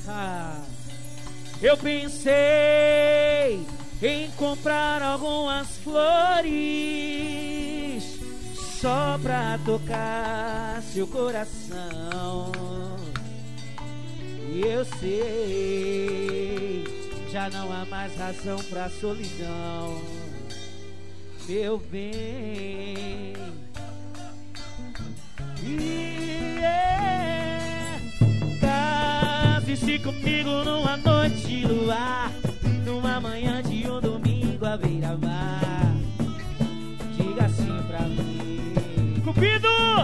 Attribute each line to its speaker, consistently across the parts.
Speaker 1: Eu pensei em comprar algumas flores só pra tocar seu coração. E eu sei, já não há mais razão pra solidão, meu bem. Case-se comigo numa noite de luar, numa manhã de um domingo à beira-mar. Diga assim pra mim, Cupido!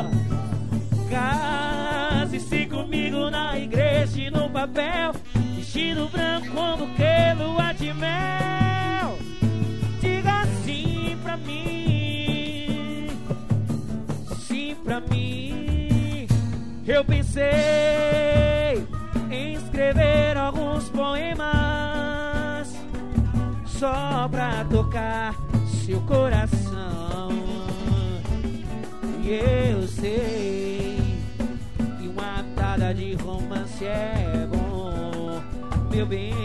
Speaker 1: Case-se comigo na igreja e no papel, vestido branco como que lua de mel. Diga sim pra mim, sim pra mim. Eu pensei em escrever alguns poemas só pra tocar seu coração. E eu sei que uma pitada de romance é bom, meu bem.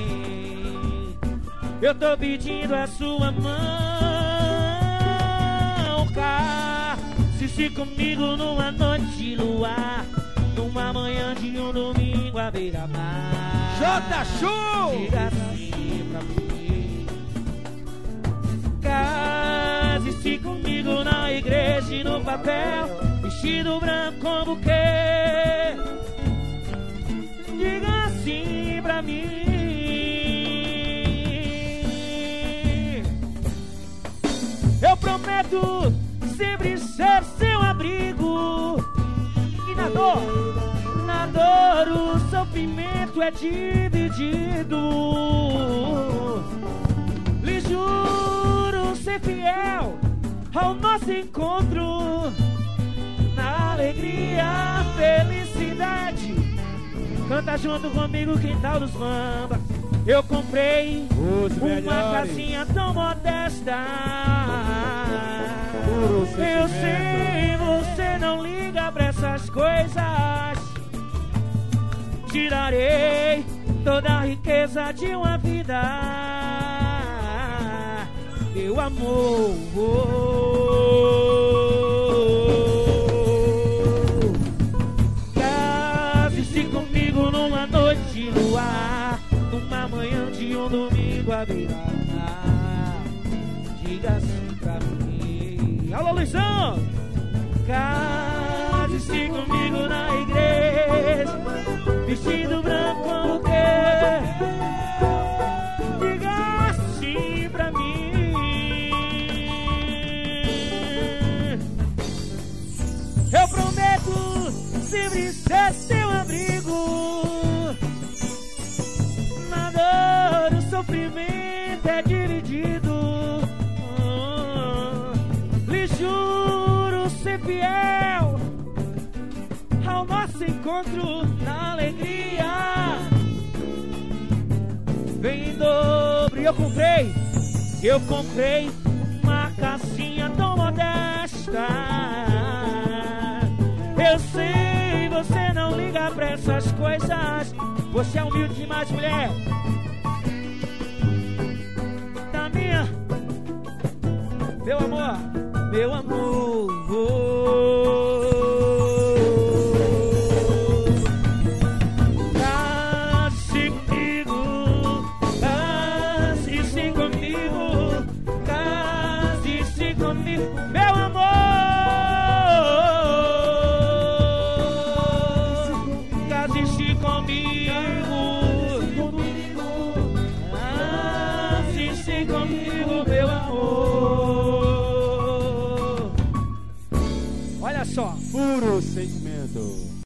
Speaker 1: Eu tô pedindo a sua mão. Case-se comigo numa noite de luar, numa manhã de um domingo à beira-mar.
Speaker 2: J Show!
Speaker 1: Diga assim pra mim. Case-se comigo na igreja e no papel, vestido branco como buquê. Diga assim pra mim. Eu prometo sempre ser seu abrigo, e na dor o sofrimento é dividido. Lhe juro ser fiel ao nosso encontro, na alegria, felicidade. Canta junto comigo, quintal dos Bamba. Eu comprei uma casinha tão modesta. Eu sei, você não liga pra essas coisas. Tirarei toda a riqueza de uma vida, meu amor. Case-se comigo numa noite de luar, numa manhã de um domingo à beira-mar. Diga assim pra mim. Alô, Luizão! Case-se comigo na igreja, vestido branco como o quê? Diga assim pra mim. Eu prometo sempre ser seu abrigo, na dor o sofrimento é dividido. Lhe juro ser fiel ao nosso encontro, na alegria. Vem em dobro. Eu comprei uma casinha tão modesta. Eu sei, você não liga pra essas coisas. Você é humilde demais, mulher. Da minha, meu amor, meu amor. Meu amor, case-se comigo, case-se comigo, meu amor. Olha só,
Speaker 2: puro sentimento.